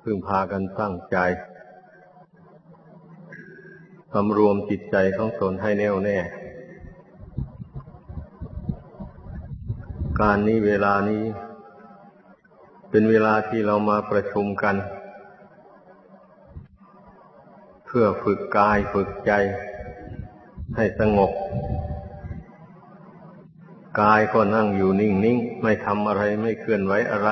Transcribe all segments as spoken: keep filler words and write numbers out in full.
พึงพากันตั้งใจสำรวมจิตใจของตนให้แน่วแน่การนี้เวลานี้เป็นเวลาที่เรามาประชุมกันเพื่อฝึกกายฝึกใจให้สงบกายก็นั่งอยู่นิ่งๆไม่ทำอะไรไม่เคลื่อนไหวอะไร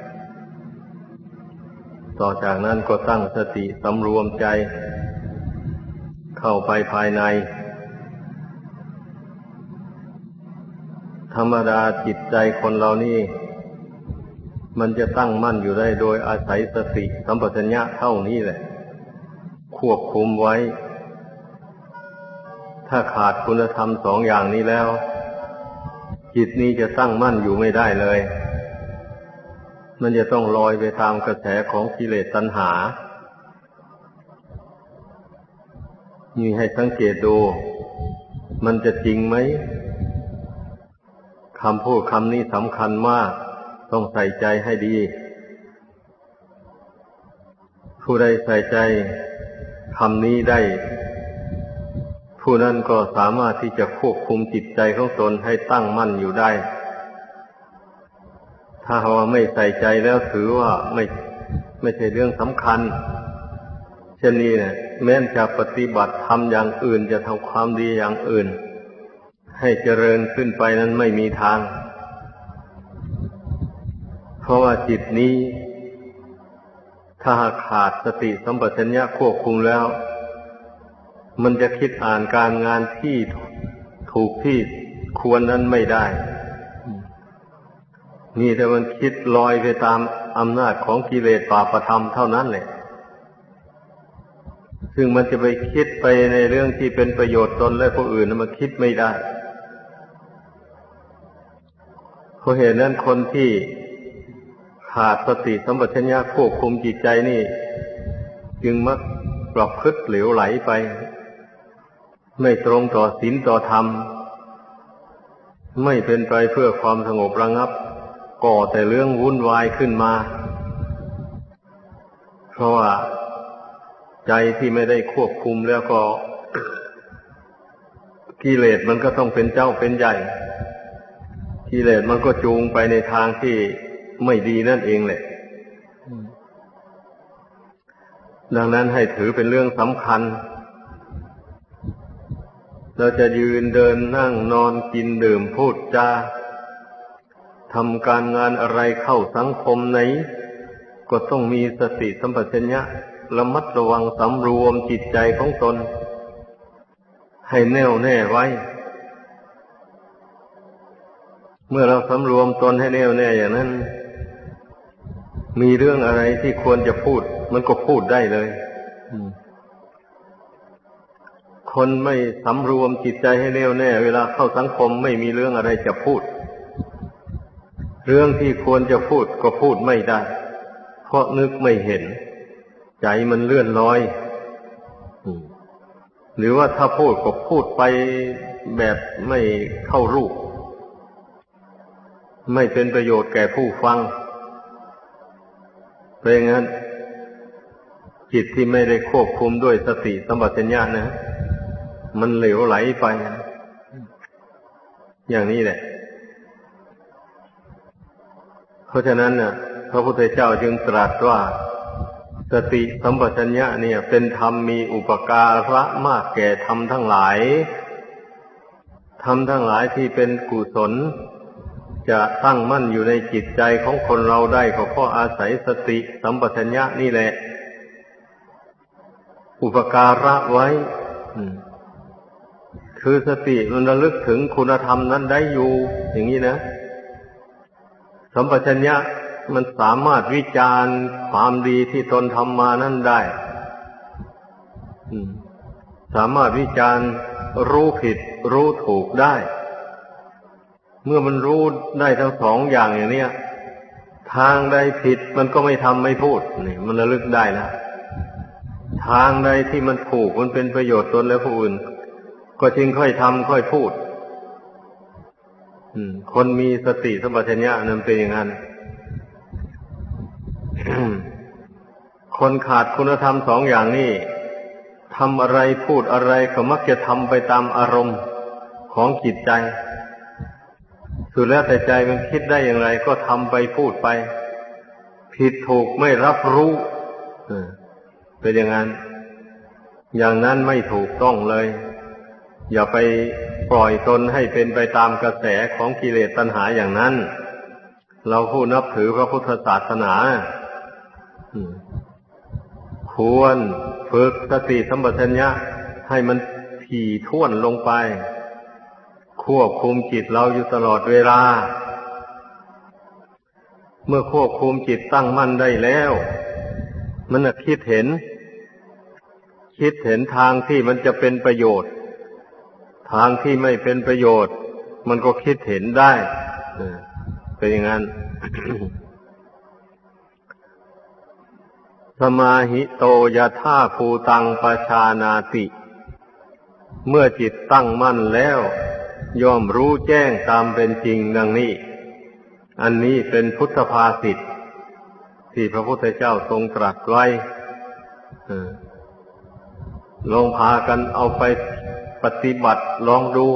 ต่อจากนั้นก็ตั้งสติสำรวมใจเข้าไปภายในธรรมดาจิตใจคนเรานี่มันจะตั้งมั่นอยู่ได้โดยอาศัยสติสัมปชัญญะเท่านี้แหละควบคุมไว้ถ้าขาดคุณธรรมสองอย่างนี้แล้วจิตนี้จะตั้งมั่นอยู่ไม่ได้เลยมันจะต้องลอยไปตามกระแสของกิเลสตัณหานี่ให้สังเกตดูมันจะจริงไหมคำพูดคำนี้สำคัญมากต้องใส่ใจให้ดีผู้ใดใส่ใจคำนี้ได้ผู้นั้นก็สามารถที่จะควบคุมจิตใจของตนให้ตั้งมั่นอยู่ได้ถ้าว่าไม่ใส่ใจแล้วถือว่าไม่ไม่ใช่เรื่องสำคัญเช่นนี้เนี่ยแม้จะปฏิบัติทำอย่างอื่นจะทำความดีอย่างอื่นให้เจริญขึ้นไปนั้นไม่มีทางเพราะว่าจิตนี้ถ้าขาดสติสัมปชัญญะควบคุมแล้วมันจะคิดอ่านการงานที่ถูกที่ควรนั้นไม่ได้นี่แต่มันคิดลอยไปตามอำนาจของกิเลสบาปธรรมเท่านั้นแหละซึ่งมันจะไปคิดไปในเรื่องที่เป็นประโยชน์ตนและผู้อื่นมันคิดไม่ได้เพราะเหตุนั้นคนที่ขาดสติสัมปชัญญะควบคุมจิตใจนี่จึงมักประพฤติเหลวไหลไปไม่ตรงต่อศีลต่อธรรมไม่เป็นไปเพื่อความสงบระงับก่อแต่เรื่องวุ่นวายขึ้นมาเพราะว่าใจที่ไม่ได้ควบคุมแล้วก็กิเลสมันก็ต้องเป็นเจ้าเป็นใหญ่กิเลสมันก็จูงไปในทางที่ไม่ดีนั่นเองแหละดังนั้นให้ถือเป็นเรื่องสำคัญเราจะยืนเดินนั่งนอนกินดื่มพูดจาทำการงานอะไรเข้าสังคมไหนก็ต้องมีสติสัมปชัญญะระมัดระวังสำรวมจิตใจของตนให้แน่วแน่ไว้เมื่อเราสำรวมตนให้แน่วแน่อย่างนั้นมีเรื่องอะไรที่ควรจะพูดมันก็พูดได้เลยคนไม่สำรวมจิตใจให้แน่วแน่เวลาเข้าสังคมไม่มีเรื่องอะไรจะพูดเรื่องที่ควรจะพูดก็พูดไม่ได้เพราะนึกไม่เห็นใจมันเลื่อนลอยหรือว่าถ้าพูดก็พูดไปแบบไม่เข้ารูปไม่เป็นประโยชน์แก่ผู้ฟังเพราะงั้นจิตที่ไม่ได้ควบคุมด้วยสติสัมปชัญญะนะมันเหลวไหลไปอย่างนี้แหละเพราะฉะนั้นน่ะพระพุทธเจ้าจึงตรัสว่าสติสัมปชัญญะเนี่ยเป็นธรรมมีอุปการะมากแก่ธรรมทั้งหลายธรรมทั้งหลายที่เป็นกุศลจะตั้งมั่นอยู่ในจิตใจของคนเราได้ก็เพราะอาศัยสติสัมปชัญญะนี่แหละอุปการะไว้คือสติมันระลึกถึงคุณธรรมนั้นได้อยู่อย่างนี้นะสัมปชัญญะมันสามารถวิจารณ์ความดีที่ตนทำมานั้นได้สามารถวิจารณ์รู้ผิดรู้ถูกได้เมื่อมันรู้ได้ทั้งสองอย่างอย่างนี้ทางใดผิดมันก็ไม่ทำไม่พูดนี่มันระลึกได้แล้วทางใดที่มันถูกมันเป็นประโยชน์ตนและผู้อื่นก็จึงค่อยทำค่อยพูดคนมีสติสัมปชัญญะนั้นเป็นอย่างนั้นคนขาดคุณธรรมสองอย่างนี้ทำอะไรพูดอะไรก็มักจะทำไปตามอารมณ์ของจิตใจสุดแล้วแต่ใจมันคิดได้อย่างไรก็ทำไปพูดไปผิดถูกไม่รับรู้เป็นอย่างนั้นอย่างนั้นไม่ถูกต้องเลยอย่าไปปล่อยตนให้เป็นไปตามกระแสของกิเลสตัณหาอย่างนั้นเราผู้นับถือพระพุทธศาสนาควรฝึกสติสัมปชัญญะให้มันถี่ถ้วนลงไปควบคุมจิตเราอยู่ตลอดเวลาเมื่อควบคุมจิตตั้งมั่นได้แล้วมันน่ะคิดเห็นคิดเห็นทางที่มันจะเป็นประโยชน์ทางที่ไม่เป็นประโยชน์มันก็คิดเห็นได้เป็นอย่างนั้น สมาหิโตยถาภูตังปชานาติเมื่อจิตตั้งมั่นแล้วย่อมรู้แจ้งตามเป็นจริงดังนี้อันนี้เป็นพุทธภาษิตที่พระพุทธเจ้าทรงตรัสไว้ลองพากันเอาไปปฏิบัติลองดู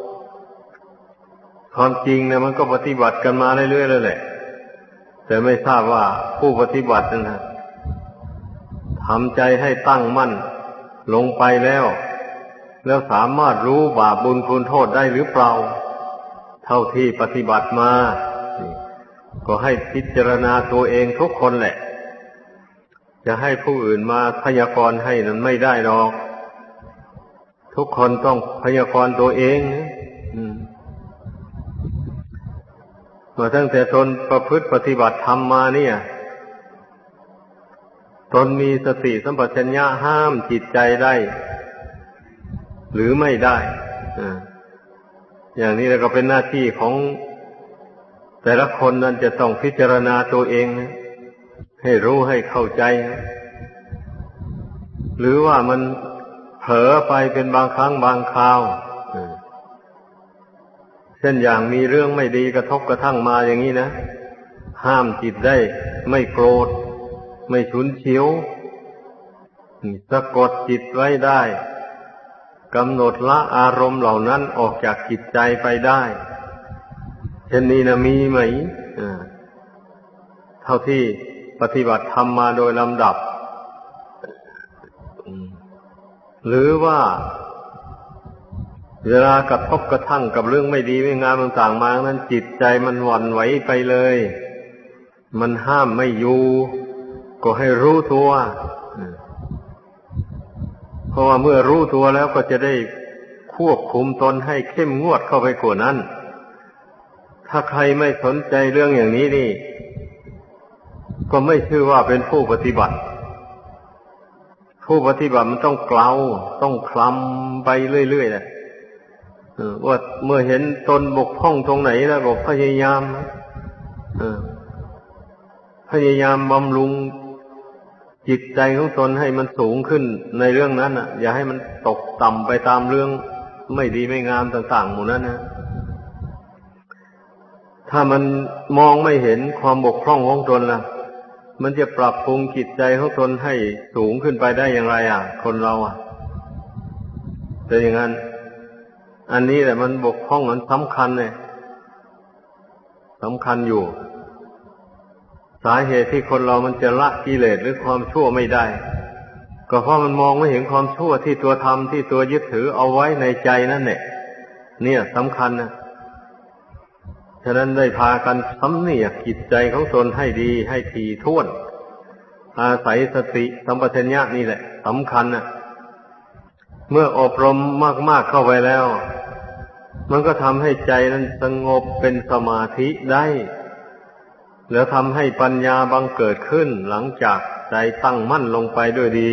ความจริงเนี่ยมันก็ปฏิบัติกันมาเรื่อยๆแล้วแหละแต่ไม่ทราบว่าผู้ปฏิบัตินั้นนะทำใจให้ตั้งมั่นลงไปแล้วแล้วสามารถรู้บาปบุญคุณโทษได้หรือเปล่าเท่าที่ปฏิบัติมาก็ให้พิจารณาตัวเองทุกคนแหละจะให้ผู้อื่นมาพยากรณ์ให้นั้นไม่ได้หรอกทุกคนต้องพยากรณ์ตัวเองมาตั้งแต่ตนประพฤติปฏิบัติธรรมมาเนี่ยตนมีสติสัมปชัญญะห้ามจิตใจได้หรือไม่ได้อย่างนี้แล้วก็เป็นหน้าที่ของแต่ละคนนั้นจะต้องพิจารณาตัวเองให้รู้ให้เข้าใจหรือว่ามันเผลอไปเป็นบางครั้งบางคราวเช่นอย่างมีเรื่องไม่ดีกระทบกระทั่งมาอย่างนี้นะห้ามจิตได้ไม่โกรธไม่ฉุนเฉียวสะกดจิตไว้ได้กำหนดละอารมณ์เหล่านั้นออกจากจิตใจไปได้เช่นนี้นะมีไหมเท่าที่ปฏิบัติธรรมมาโดยลำดับหรือว่าเวลากระทบกระทั่งกับเรื่องไม่ดีไม่งามต่างๆมานั้นจิตใจมันหวั่นไหวไปเลยมันห้ามไม่อยู่ก็ให้รู้ตัวเพราะว่าเมื่อรู้ตัวแล้วก็จะได้ควบคุมตนให้เข้มงวดเข้าไปกว่านั้นถ้าใครไม่สนใจเรื่องอย่างนี้นี่ก็ไม่ชื่อว่าเป็นผู้ปฏิบัติผู้ปฏิบัติมันต้องเกลาต้องคลำไปเรื่อยๆแหละว่าเมื่อเห็นตนบกพร่องตรงไหนแล้วก็พยายามพยายามบำรุงจิตใจของตนให้มันสูงขึ้นในเรื่องนั้นอ่ะอย่าให้มันตกต่ำไปตามเรื่องไม่ดีไม่งามต่างๆหมู่นั้นนะถ้ามันมองไม่เห็นความบกพร่องของตนล่ะมันจะปรับปรุงจิตใจของตนให้สูงขึ้นไปได้อย่างไรอ่ะคนเราอ่ะเป็นอย่างนั้นอันนี้แหละมันบกพร่องมันสำคัญเนี่ยสำคัญอยู่สาเหตุที่คนเรามันจะละกิเลสหรือความชั่วไม่ได้ก็เพราะมันมองไม่เห็นความชั่วที่ตัวทำที่ตัวยึดถือเอาไว้ในใจนั่นแหละเนี่ยสำคัญนะฉะนั้นได้พากันสำเนียกจิตใจของตนให้ดีให้ถี่ถ้วนอาศัยสติสัมปชัญญะนี่แหละสำคัญนะเมื่ออบรมมากๆเข้าไปแล้วมันก็ทำให้ใจนั้นสงบเป็นสมาธิได้แล้วทำให้ปัญญาบังเกิดขึ้นหลังจากใจตั้งมั่นลงไปด้วยดี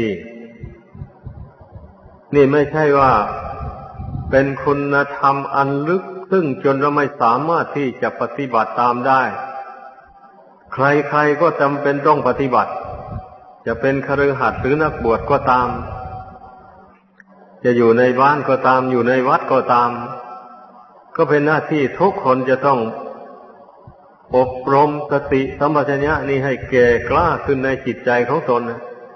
นี่ไม่ใช่ว่าเป็นคุณธรรมอันลึกซึ่งจนเราไม่สามารถที่จะปฏิบัติตามได้ใครๆก็จำเป็นต้องปฏิบัติจะเป็นคฤหัสถ์หรือนักบวชก็ตามจะอยู่ในบ้านก็ตามอยู่ในวัดก็ตามก็เป็นหน้าที่ทุกคนจะต้องอบรมสติสัมปชัญญะนี้ให้แก่กล้าขึ้นในจิตใจของตน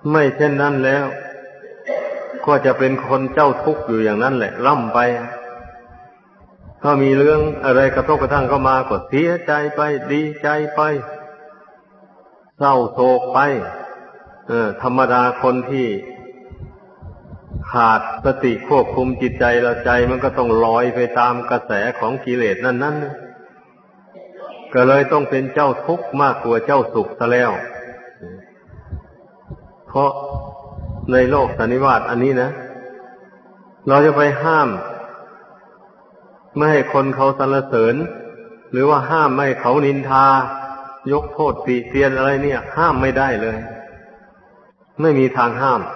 ไม่เช่นนั้นแล้วก็จะเป็นคนเจ้าทุกข์อยู่อย่างนั้นแหละร่ำไปถ้ามีเรื่องอะไรกระทบกระทั่งเข้ามาก็เสียใจไปดีใจไปเศร้าโศกไปเออธรรมดาคนที่ขาดสติควบคุมจิตใจแล้วใจมันก็ต้องลอยไปตามกระแสของกิเลสนั้นๆก็เลยต้องเป็นเจ้าทุกข์มากกว่าเจ้าสุขซะแล้วเพราะในโลกสันนิวาตอันนี้นะเราจะไปห้ามไม่ให้คนเขาสรรเสริญหรือว่าห้ามไม่ให้เขานินทายกโทษติเตียนอะไรเนี่ยห้ามไม่ได้เลยไม่มีทางห้าม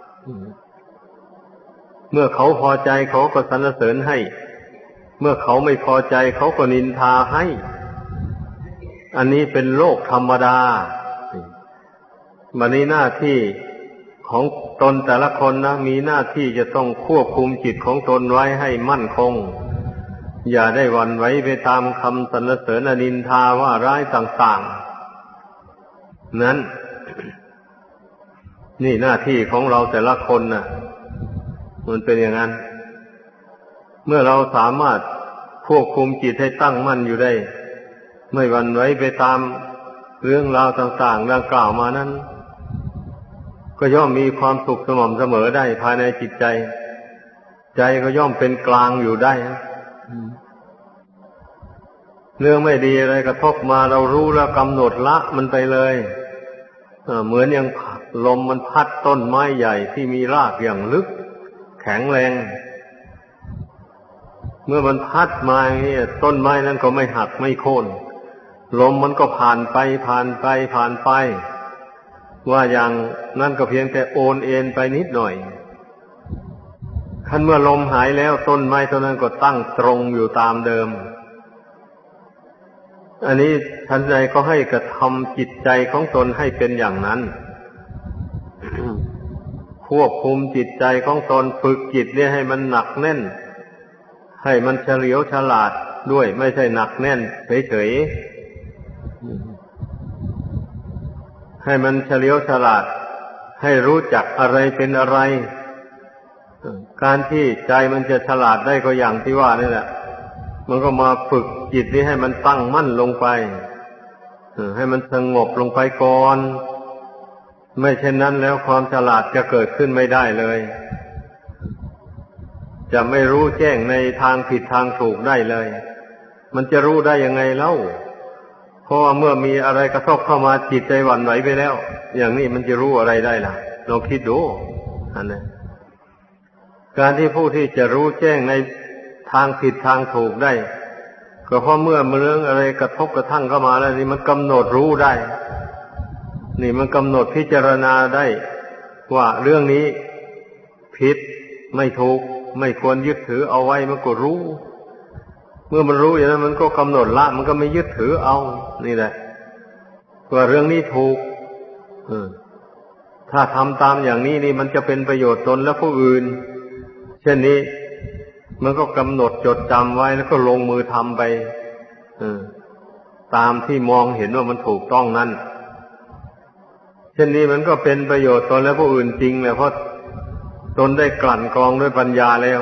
เมื่อเขาพอใจเขาก็สรรเสริญให้เมื่อเขาไม่พอใจเขาก็นินทาให้อันนี้เป็นโลกธรรมดาบัดนี้หน้าที่ของตนแต่ละคนนะมีหน้าที่จะต้องควบคุมจิตของตนไว้ให้มั่นคงอย่าได้หวั่นไหวไปตามคำสรรเสริญนินทาว่าร้ายต่างๆนั้นนี่หน้าที่ของเราแต่ละคนน่ะมันเป็นอย่างนั้นเมื่อเราสามารถควบคุมจิตให้ตั้งมั่นอยู่ได้ไม่หวั่นไหวไปตามเรื่องราวต่างๆดังกล่าวมานั้นก็ย่อมมีความสุขสม่ำเสมอได้ภายในจิตใจใจก็ย่อมเป็นกลางอยู่ได้เรื่องไม่ดีอะไรกระทบมาเรารู้แล้วกำหนดละมันไปเลยเหมือนอย่างลมมันพัดต้นไม้ใหญ่ที่มีรากอย่างลึกแข็งแรงเมื่อมันพัดมาอย่างนี้ต้นไม้นั้นก็ไม่หักไม่โค่นลมมันก็ผ่านไปผ่านไปผ่านไปว่าอย่างนั้นก็เพียงแต่โอนเอ็นไปนิดหน่อยคันเมื่อลมหายแล้วต้นไม้ต้นนั้นก็ตั้งตรงอยู่ตามเดิมอันนี้ท่านใดก็ให้กระทำจิตใจของตนให้เป็นอย่างนั้น ควบคุมจิตใจของตนฝึกจิตเนี่ยให้มันหนักแน่นให้มันเฉลียวฉลาดด้วยไม่ใช่หนักแน่นเฉยๆให้มันเฉลียวฉลาดให้รู้จักอะไรเป็นอะไรการที่ใจมันจะฉลาดได้ก็อย่างที่ว่านี่แหละมันก็มาฝึกจิตนี้ให้มันตั้งมั่นลงไปให้มันสงบลงไปก่อนไม่เช่นนั้นแล้วความฉลาดจะเกิดขึ้นไม่ได้เลยจะไม่รู้แจ้งในทางผิดทางถูกได้เลยมันจะรู้ได้ยังไงเล่าเพราะว่าเมื่อมีอะไรกระทบเข้ามาจิตใจหวั่นไหวไปแล้วอย่างนี้มันจะรู้อะไรได้ล่ะลองคิดดูอันนี้การที่ผู้ที่จะรู้แจ้งในทางผิดทางถูกได้ก็เพราะเมื่อเรื่องอะไรกระทบกระทั่งเข้ามาแล้วนี่มันกำหนดรู้ได้นี่มันกำหนดพิจารณาได้ว่าเรื่องนี้ผิดไม่ถูกไม่ควรยึดถือเอาไว้มันก็รู้เมื่อมันรู้อย่างนั้นมันก็กำหนดละมันก็ไม่ยึดถือเอานี่แหละว่าเรื่องนี้ถูกถ้าทำตามอย่างนี้นี่มันจะเป็นประโยชน์ตนและผู้อื่นเช่นนี้มันก็กำหนดจดจำไว้แล้วก็ลงมือทำไปตามที่มองเห็นว่ามันถูกต้องนั้นเช่นนี้มันก็เป็นประโยชน์ตนและผู้อื่นจริงแหละเพราะตนได้กลั่นกรองด้วยปัญญาแล้ว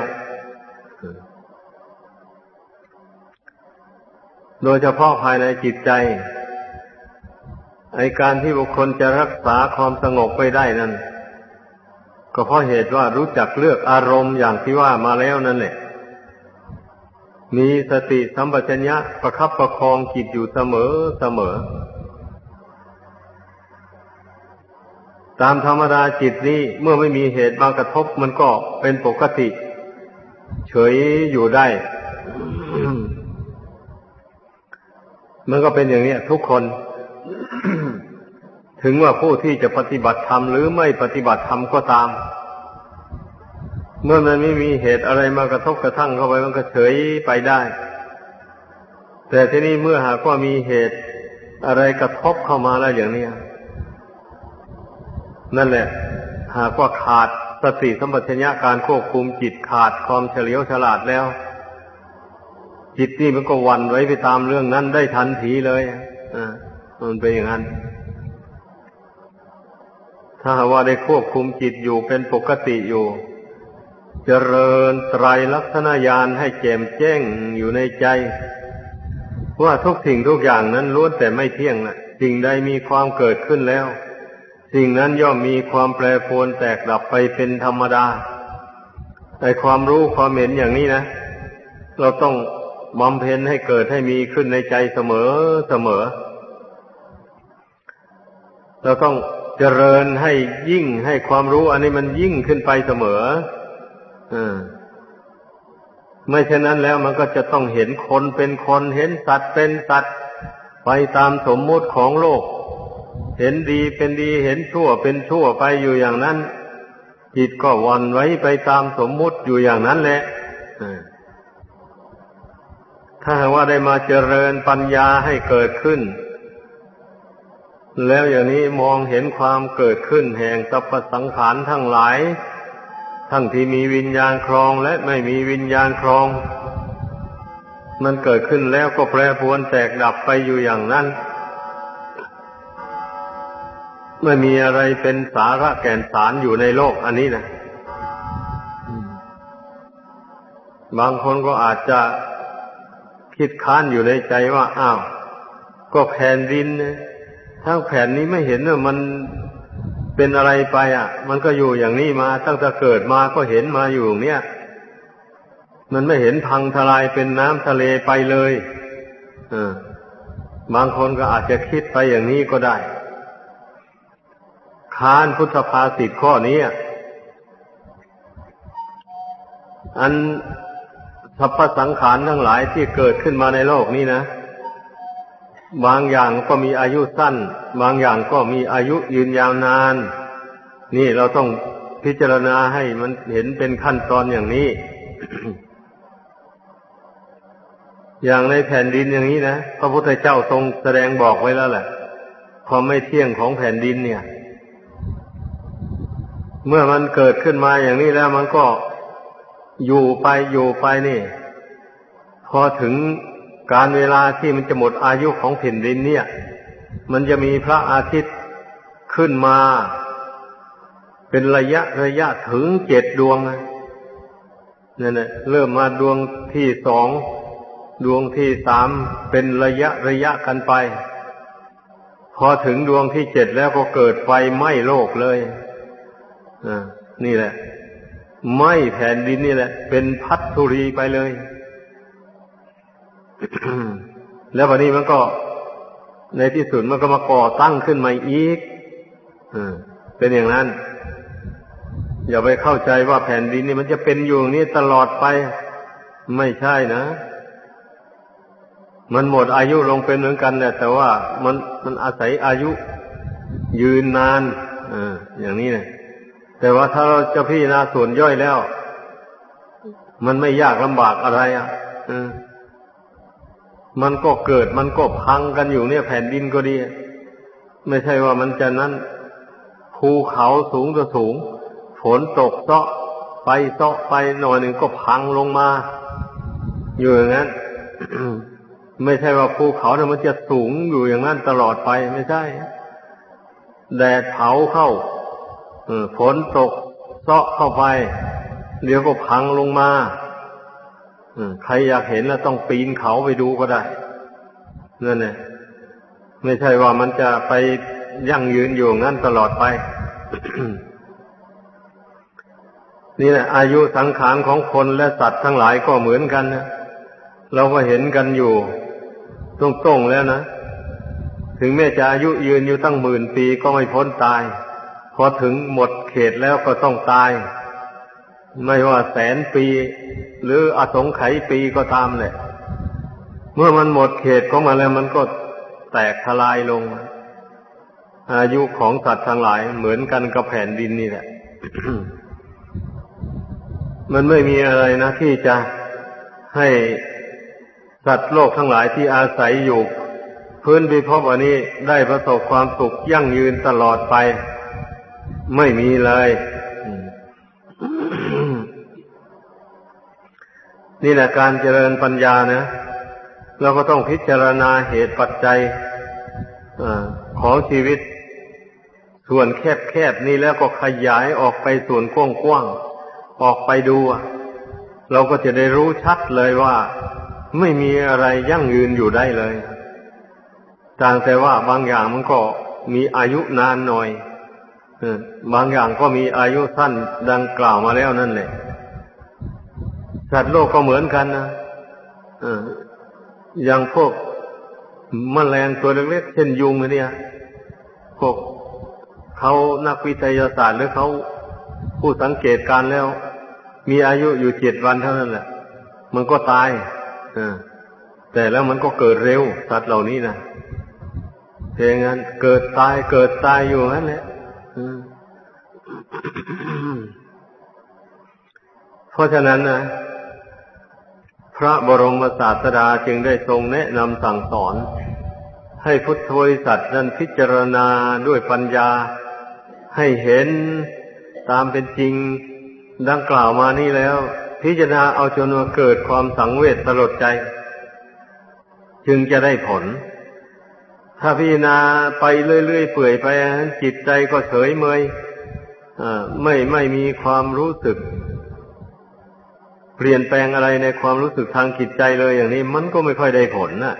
โดยเฉพาะภายในจิตใจไอ้การที่บุคคลจะรักษาความสงบไว้ได้นั้นก็เพราะเหตุว่ารู้จักเลือกอารมณ์อย่างที่ว่ามาแล้วนั่นแหละมีสติสัมปชัญญะประคับประคองจิตอยู่เสมอเสมอตามธรรมดาจิตนี้เมื่อไม่มีเหตุมากระทบมันก็เป็นปกติเฉยอยู่ได้ มันก็เป็นอย่างนี้ทุกคน ถึงว่าผู้ที่จะปฏิบัติธรรมหรือไม่ปฏิบัติธรรมก็ตามเมื่อมันไม่มีเหตุอะไรมากระทบกระทั่งเข้าไปมันก็เฉยไปได้แต่ทีนี้เมื่อหากว่ามีเหตุอะไรกระทบเข้ามาแล้วอย่างนี้นั่นแหละหากว่าขาดสติสัมปชัญญะการควบคุมจิตขาดความเฉลียวฉลาดแล้วจิตนี่มันก็หวั่นไหวไปตามเรื่องนั้นได้ทันทีเลยอ่ามันเป็นอย่างนั้นถ้าว่าได้ควบคุมจิตอยู่เป็นปกติอยู่เจริญไตรลักษณญาณให้แจ่มแจ้งอยู่ในใจว่าทุกสิ่งทุกอย่างนั้นล้วนแต่ไม่เที่ยงนะสิ่งใดมีความเกิดขึ้นแล้วสิ่งนั้นย่อมมีความแปรปรวนแตกดับไปเป็นธรรมดาไอ้ความรู้ความเห็นอย่างนี้นะเราต้องบำเพ็ญให้เกิดให้มีขึ้นในใจเสมอเสมอเราต้องเจริญให้ยิ่งให้ความรู้อันนี้มันยิ่งขึ้นไปเสมออ่าไม่เช่นนั้นแล้วมันก็จะต้องเห็นคนเป็นคนเห็นสัตว์เป็นสัตว์ไปตามสมมุติของโลกเห็นดีเป็นดีเห็นชั่วเป็นชั่วไปอยู่อย่างนั้นจิตก็หวั่นไหวไปตามสมมุติอยู่อย่างนั้นแหละถ้าหากว่าได้มาเจริญปัญญาให้เกิดขึ้นแล้วอย่างนี้มองเห็นความเกิดขึ้นแห่งสรรพสังขารทั้งหลายทั้งที่มีวิญญาณครองและไม่มีวิญญาณครองมันเกิดขึ้นแล้วก็แปรปรวนแตกดับไปอยู่อย่างนั้นไม่มีอะไรเป็นสาระแก่นสารอยู่ในโลกอันนี้นะบางคนก็อาจจะคิดค้านอยู่ในใจว่าอ้าวก็แผ่นดินนะทั้งแผ่นนี้ไม่เห็นว่ามันเป็นอะไรไปอ่ะมันก็อยู่อย่างนี้มาตั้งแต่เกิดมาก็เห็นมาอยู่อย่างเนี้ยมันไม่เห็นพังทลายเป็นน้ำทะเลไปเลยเออบางคนก็อาจจะคิดไปอย่างนี้ก็ได้ค้านพุทธภาษิตข้อนี้อันสรรพสังขารทั้งหลายที่เกิดขึ้นมาในโลกนี้นะบางอย่างก็มีอายุสั้นบางอย่างก็มีอายุยืนยาวนานนี่เราต้องพิจารณาให้มันเห็นเป็นขั้นตอนอย่างนี้ อย่างในแผ่นดินอย่างนี้นะพระพุทธเจ้าทรงแสดงบอกไว้แล้วแหละความไม่เที่ยงของแผ่นดินเนี่ยเมื่อมันเกิดขึ้นมาอย่างนี้แล้วมันก็อยู่ไปอยู่ไปนี่พอถึงการเวลาที่มันจะหมดอายุของแผ่นดินเนี่ยมันจะมีพระอาทิตย์ขึ้นมาเป็นระยะระยะถึงเจ็ดดวงนั่นแหละเริ่มมาดวงที่สองดวงที่สามเป็นระยะระยะกันไปพอถึงดวงที่เจ็ดแล้วก็เกิดไฟไหม้โลกเลยอ่านี่แหละไหม้แผ่นดินนี่แหละเป็นพัทธุรีไปเลย แล้ววันนี้มันก็ในที่สุดมันก็มาก่อตั้งขึ้นมาอีกอ่าเป็นอย่างนั้นอย่าไปเข้าใจว่าแผ่นดินนี่มันจะเป็นอยู่อย่างนี้ตลอดไปไม่ใช่นะมันหมดอายุลงเป็นเหมือนกันเนี่ยแต่ว่ามันมันอาศัยอายุยืนนานอ่าอย่างนี้เนี่ยแต่ว่าถ้าเราจะพิจารณาส่วนย่อยแล้วมันไม่ยากลำบากอะไรอ่ะอ่ามันก็เกิดมันก็พังกันอยู่เนี่ยแผ่นดินก็ดีไม่ใช่ว่ามันจะนั้นภูเขาสูงก็สูงฝนตกเซาะไปเซาะไปหน่อยหนึ่งก็พังลงมาอยู่อย่างนั้น ไม่ใช่ว่าภูเขาเนี่ยมันจะสูงอยู่อย่างนั้นตลอดไปไม่ใช่แดดเผาเข้าฝนตกเซาะเข้าไปเดี๋ยวก็พังลงมาใครอยากเห็นแล้วต้องปีนเขาไปดูก็ได้นั่นแหละไม่ใช่ว่ามันจะไปยั่งยืนอยู่งั้นตลอดไป นี่แหละอายุสังขารของคนและสัตว์ทั้งหลายก็เหมือนกันนะเราก็เห็นกันอยู่ตรงๆแล้วนะถึงแม้จะอายุยืนอยู่ตั้งหมื่นปีก็ไม่พ้นตายพอถึงหมดเขตแล้วก็ต้องตายไม่ว่าแสนปีหรืออสงไขยปีก็ตามแหละเมื่อมันหมดเขตของมันแล้วมันก็แตกทลายลงอายุของสัตว์ทั้งหลายเหมือนกันกับแผ่นดินนี่แหละ มันไม่มีอะไรนะที่จะให้สัตว์โลกทั้งหลายที่อาศัยอยู่พื้นพิภพอันนี้ได้ประสบความสุขยั่งยืนตลอดไปไม่มีเลย นี่แหละการเจริญปัญญานะเราก็ต้องพิจารณาเหตุปัจจัยของชีวิตส่วนแคบๆนี่แล้วก็ขยายออกไปส่วนกว้างๆออกไปดูเราก็จะได้รู้ชัดเลยว่าไม่มีอะไรยั่งยืนอยู่ได้เลยต่างแต่ว่าบางอย่างมันก็มีอายุนานหน่อยบางอย่างก็มีอายุสั้นดังกล่าวมาแล้วนั่นแหละสัตว์โลกก็เหมือนกันนะอย่างพวกแมลงตัวเล็กๆเช่นยุงเนี่ยพวกเขานักวิทยาศาสตร์หรือเขาผู้สังเกตการแล้วมีอายุอยู่เจ็ดวันเท่านั้นแหละมันก็ตายแต่แล้วมันก็เกิดเร็วสัตว์เหล่านี้นะเพราะงั้นเกิดตายเกิดตายอยู่นั่นแหละเพราะฉะนั้นนะพระบรมศาสดาจึงได้ทรงแนะนำสั่งสอนให้พุทธบริษัทนั้นพิจารณาด้วยปัญญาให้เห็นตามเป็นจริงดังกล่าวมานี้แล้วพิจารณาเอาจนว่าเกิดความสังเวชสลดใจจึงจะได้ผลถ้าพิจารณาไปเรื่อยๆเปื่อยไปจิตใจก็เฉยเมยไม่ไม่มีความรู้สึกเปลี่ยนแปลงอะไรในความรู้สึกทางจิตใจเลยอย่างนี้มันก็ไม่ค่อยได้ผลน่ะ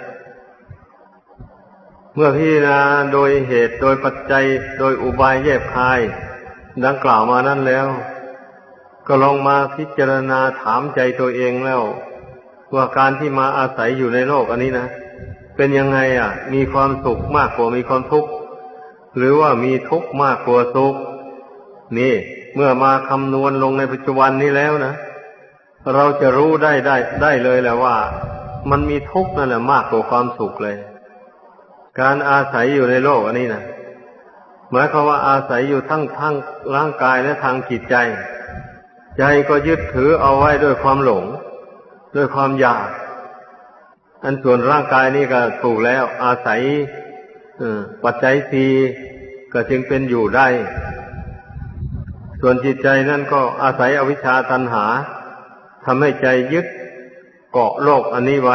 เมื่อพิจารณาโดยเหตุโดยปัจจัยโดยอุบายแยบคายดังกล่าวมานั้นแล้วก็ลองมาพิจารณาถามใจตัวเองแล้วว่าการที่มาอาศัยอยู่ในโลกอันนี้นะเป็นยังไงอ่ะมีความสุขมากกว่ามีความทุกข์หรือว่ามีทุกข์มากกว่าสุขนี่เมื่อมาคำนวณลงในปัจจุบันนี้แล้วนะเราจะรู้ได้ได้ได้เลยแหละว่ามันมีทุกข์นั่นแหละมากกว่าความสุขเลยการอาศัยอยู่ในโลกอันนี้นะหมายความว่าอาศัยอยู่ทั้งทั้งร่างกายและทางจิตใจใจก็ยึดถือเอาไว้ด้วยความหลงด้วยความอยากอันส่วนร่างกายนี่ก็ถูกแล้วอาศัยปัจจัยสี่ก็จึงเป็นอยู่ได้ส่วนจิตใจนั่นก็อาศัยอวิชชาตัณหาทำให้ใจยึดเกาะโลกอันนี้ไว้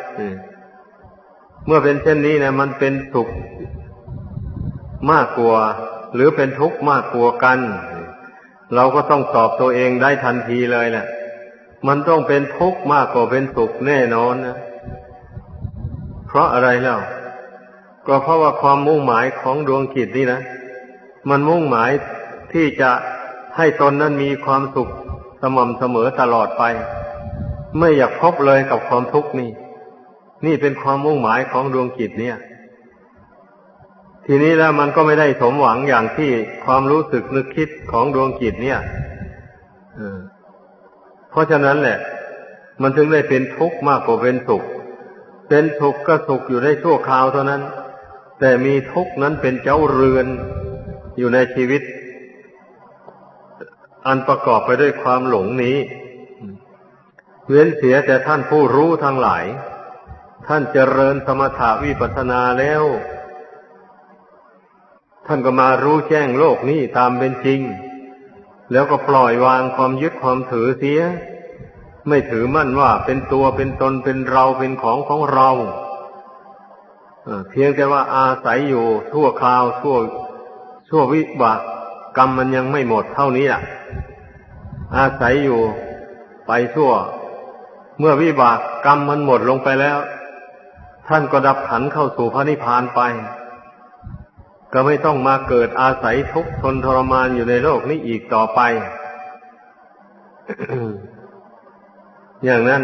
เมื่อเป็นเช่นนี้นะมันเป็นสุขมากกว่าหรือเป็นทุกข์มากกว่ากันเราก็ต้องตอบตัวเองได้ทันทีเลยแหละมันต้องเป็นทุกข์มากกว่าเป็นสุขแน่นอนนะเพราะอะไรเล่าก็เพราะว่าความมุ่งหมายของดวงจิตนี่นะมันมุ่งหมายที่จะให้ตนนั้นมีความสุขสม่ำเสมอตลอดไปไม่อยากพบเลยกับความทุกข์นี่นี่เป็นความมุ่งหมายของดวงจิตเนี่ยทีนี้แล้วมันก็ไม่ได้สมหวังอย่างที่ความรู้สึกนึกคิดของดวงจิตเนี่ยเพราะฉะนั้นแหละมันถึงได้เป็นทุกข์มากกว่าเป็นสุขเป็นสุขก็สุขอยู่ได้ชั่วคราวเท่านั้นแต่มีทุกข์นั้นเป็นเจ้าเรือนอยู่ในชีวิตอันประกอบไปด้วยความหลงนี้เว้นเสียแต่ท่านผู้รู้ทั้งหลายท่านเจริญสมถะวิปัสสนาแล้วท่านก็มารู้แจ้งโลกนี้ตามเป็นจริงแล้วก็ปล่อยวางความยึดความถือเสียไม่ถือมั่นว่าเป็นตัวเป็นตนเป็นเราเป็นของของเราเพียงแต่ว่าอาศัยอยู่ชั่วคราวชั่วชั่ววิบากกรรมมันยังไม่หมดเท่านี้อ่ะอาศัยอยู่ไปชั่วเมื่อวิบากกรรมมันหมดลงไปแล้วท่านก็ดับขันเข้าสู่พระนิพพานไปก็ไม่ต้องมาเกิดอาศัยทุกข์ทนทรมานอยู่ในโลกนี้อีกต่อไป อย่างนั้น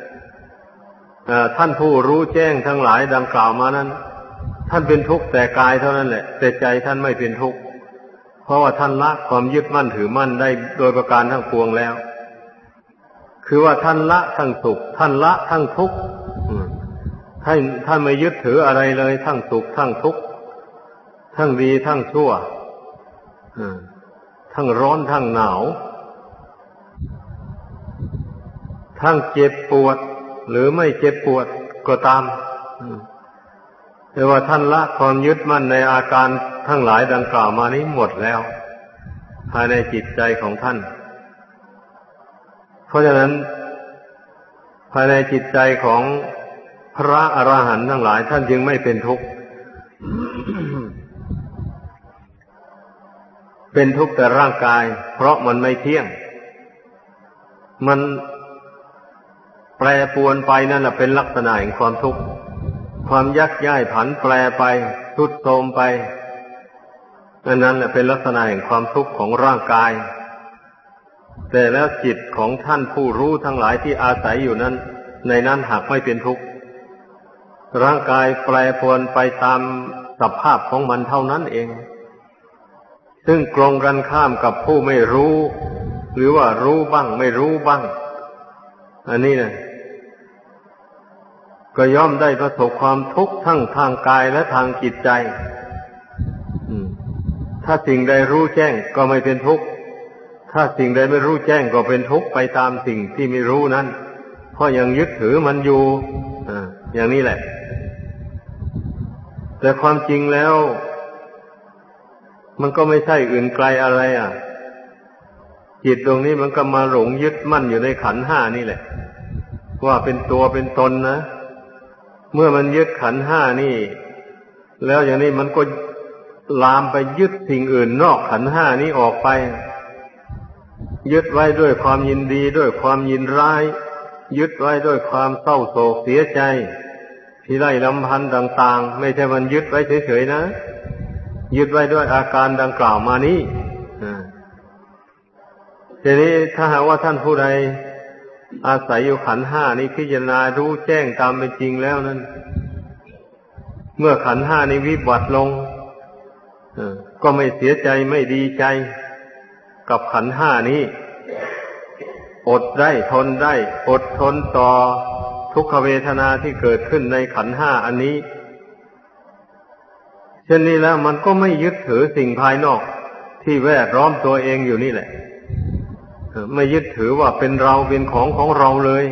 ท่านผู้รู้แจ้งทั้งหลายดังกล่าวมานั้นท่านเป็นทุกข์แต่กายเท่านั้นแหละแต่ใจท่านไม่เป็นทุกข์เพราะว่าท่านละความยึดมั่นถือมั่นได้โดยประการทั้งปวงแล้วคือว่าท่านละทั้งสุขท่านละทั้งทุกข์ท่านท่านไม่ยึดถืออะไรเลยทั้งสุขทั้งทุกข์ทั้งดีทั้งชั่วทั้งร้อนทั้งหนาวทั้งเจ็บปวดหรือไม่เจ็บปวดก็ตามแต่ว่าท่านละความยึดมั่นในอาการทั้งหลายดังกล่าวมานี้หมดแล้วภายในจิตใจของท่านเพราะฉะนั้นภายในจิตใจของพระอรหันต์ทั้งหลายท่านจึงไม่เป็นทุกข์เป็นทุกข์แต่ร่างกายเพราะมันไม่เที่ยงมันแปรปรวนไปนั่นแหละเป็นลักษณะแห่งความทุกข์ความยักย้ายผันแปรไปทรุดโทรมไปอันนั้นแหละเป็นลักษณะแห่งความทุกข์ของร่างกายแต่แล้วจิตของท่านผู้รู้ทั้งหลายที่อาศัยอยู่นั้นในนั้นหากไม่เป็นทุกข์ร่างกายแปรปรวนไปตามสภาพของมันเท่านั้นเองซึ่งตรงกันข้ามกับผู้ไม่รู้หรือว่ารู้บ้างไม่รู้บ้างอันนี้นะก็ย่อมได้ประสบความทุกข์ทั้งทางกายและทางจิตใจถ้าสิ่งใดรู้แจ้งก็ไม่เป็นทุกข์ถ้าสิ่งใดไม่รู้แจ้งก็เป็นทุกข์ไปตามสิ่งที่ไม่รู้นั้นเพราะยังยึดถือมันอยู่อ่าอย่างนี้แหละแต่ความจริงแล้วมันก็ไม่ใช่อื่นไกลอะไรอ่ะจิตตรงนี้มันก็มาหลงยึดมั่นอยู่ในขันธ์ห้านี่แหละว่าเป็นตัวเป็นตนนะเมื่อมันยึดขันธ์ห้านี่แล้วอย่างนี้มันก็ลามไปยึดสิ่งอื่นนอกขันธ์ห้านี้ออกไปยึดไว้ด้วยความยินดีด้วยความยินร้ายยึดไว้ด้วยความเศร้าโศกเสียใจที่ไร้ลำพันธ์ต่างๆไม่ใช่มันยึดไว้เฉยๆนะยึดไว้ด้วยอาการดังกล่าวมานี้ทีนี้ถ้าหากว่าท่านผู้ใดอาศัยอยู่ขันธ์ห้านี้พิจารณารู้แจ้งตามเป็นจริงแล้วนั้นเมื่อขันธ์ห้านี้วิบัติลงก็ไม่เสียใจไม่ดีใจกับขันธ์ห้านี้อดได้ทนได้อดทนต่อทุกขเวทนาที่เกิดขึ้นในขันธ์ห้าอันนี้เช่นนี้แล้วมันก็ไม่ยึดถือสิ่งภายนอกที่แวดล้อมตัวเองอยู่นี่แหละไม่ยึดถือว่าเป็นเราเป็นของของเราเลย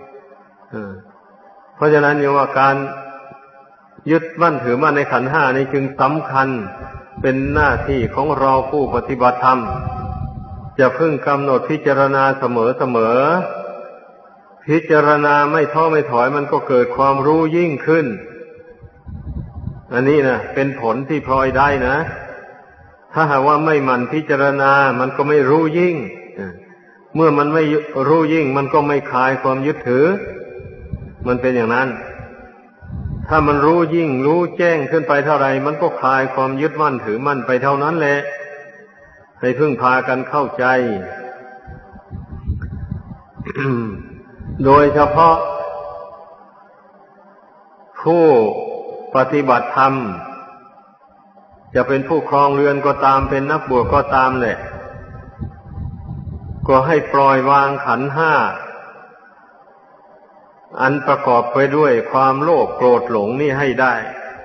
เพราะฉะนั้นอย่างว่าการยึดมั่นถือมั่นในขันธ์ห้านี้จึงสำคัญเป็นหน้าที่ของเราผู้ปฏิบัติธรรมจะพึงกำหนดพิจารณาเสมอเสมอพิจารณาไม่ท้อไม่ถอยมันก็เกิดความรู้ยิ่งขึ้นอันนี้นะเป็นผลที่พลอยได้นะถ้าหากว่าไม่หมั่นพิจารณามันก็ไม่รู้ยิ่งเมื่อมันไม่รู้ยิ่งมันก็ไม่คลายความยึดถือมันเป็นอย่างนั้นถ้ามันรู้ยิ่งรู้แจ้งขึ้นไปเท่าไรมันก็คลายความยึดมั่นถือมั่นไปเท่านั้นแหละให้พึ่งพากันเข้าใจ โดยเฉพาะผู้ปฏิบัติธรรมจะเป็นผู้ครองเรือนก็ตามเป็นนักบวชก็ตามแหละก็ให้ปล่อยวางขันธ์ห้าอันประกอบไปด้วยความโลภโกรธหลงนี่ให้ได้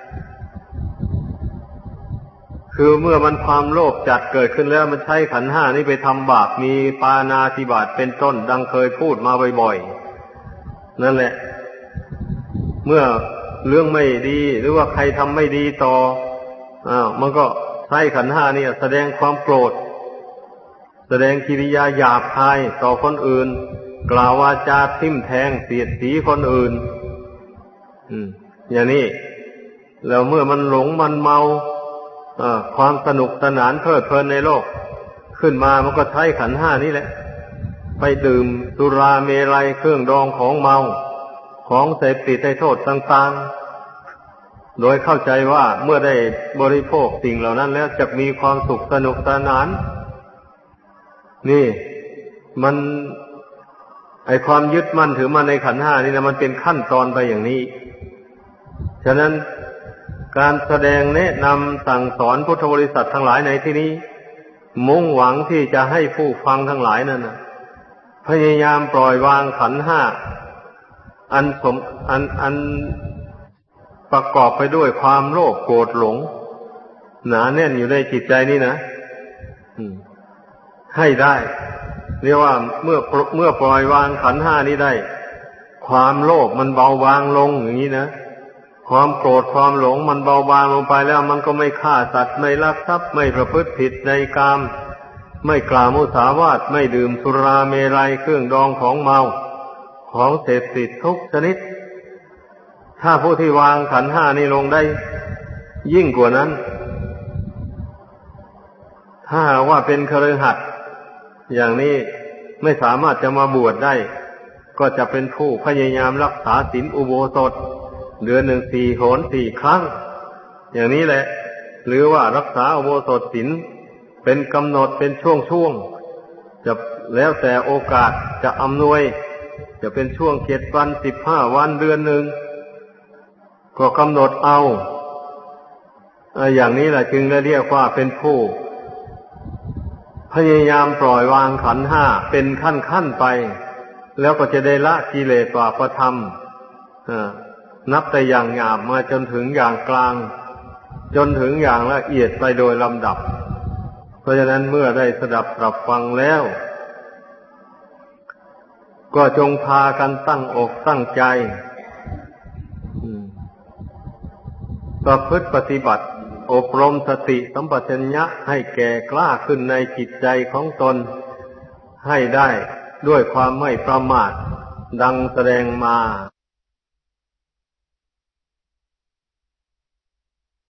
คือเมื่อมันความโลภจัดเกิดขึ้นแล้วมันใช้ขันธ์ห้านี้ไปทำบาปมีปาณาติบาตเป็นต้นดังเคยพูดมาบ่อยๆนั่นแหละเมื่อเรื่องไม่ดีหรือว่าใครทำไม่ดีต่ออ้าวมันก็ใช้ขันธ์ห้านี่แสดงความโกรธแสดงกิริยาหยาบคายต่อคนอื่นกล่าววาจาทิ่มแทงเสียดสีคนอื่นอืมอย่างนี้แล้วเมื่อมันหลงมันเมาอ่าความสนุกสนานเพลิดเพลินในโลกขึ้นมามันก็ใช้ขันธ์ห้านี่แหละไปดื่มสุราเมลัยเครื่องดองของเมาของเสพติดให้โทษต่างๆโดยเข้าใจว่าเมื่อได้บริโภคสิ่งเหล่านั้นแล้วจะมีความสุขสนุกสนานนี่มันไอความยึดมั่นถือมั่นในขันธ์ห้านี่นะมันเป็นขั้นตอนไปอย่างนี้ฉะนั้นการแสดงแนะนำสั่งสอนพุทธบริษัททั้งหลายในที่นี้มุ่งหวังที่จะให้ผู้ฟังทั้งหลายนั่นนะพยายามปล่อยวางขันธ์ห้าอันสมอันอันประกอบไปด้วยความโลภโกรธหลงหนาแน่นอยู่ในจิตใจนี่นะให้ได้เรียกว่าเมื่อเมื่อปล่อยวางขันธ์ห้านี้ได้ความโลภมันเบาบางลงอย่างนี้นะความโกรธความหลงมันเบาบางลงไปแล้วมันก็ไม่ฆ่าสัตว์ไม่ลักทรัพย์ไม่ประพฤติผิดในกามไม่กล่าวมุสาวาทไม่ดื่มสุราเมรัยเครื่องดองของเมาของเสพติดทุกชนิดถ้าผู้ที่วางขันธ์ห้านี้ลงได้ยิ่งกว่านั้นถ้าว่าเป็นคฤหัสถ์อย่างนี้ไม่สามารถจะมาบวชได้ก็จะเป็นผู้พยายามรักษาศีลอุโบสถเดือนหนึ่งสี่หนสี่ครั้งอย่างนี้แหละหรือว่ารักษาอุโบสถศีลเป็นกำหนดเป็นช่วงๆจะแล้วแต่โอกาสจะอำนวยจะเป็นช่วงเจ็ดวันสิบห้าวันเดือนหนึ่งก็กำหนดเอาอย่างนี้แหละจึงได้เรียกว่าเป็นผู้พยายามปล่อยวางขันธ์ห้าเป็นขั้นๆไปแล้วก็จะได้ละกิเลสบาปธรรมนับแต่อย่างหยาบมาจนถึงอย่างกลางจนถึงอย่างละเอียดไปโดยลำดับเพราะฉะนั้นเมื่อได้สดับปรับฟังแล้วก็จงพากันตั้งอกตั้งใจประพฤติปฏิบัติอบรมสติสัมปชัญญะให้แก่กล้าขึ้นในจิตใจของตนให้ได้ด้วยความไม่ประมาทดังแสดงมา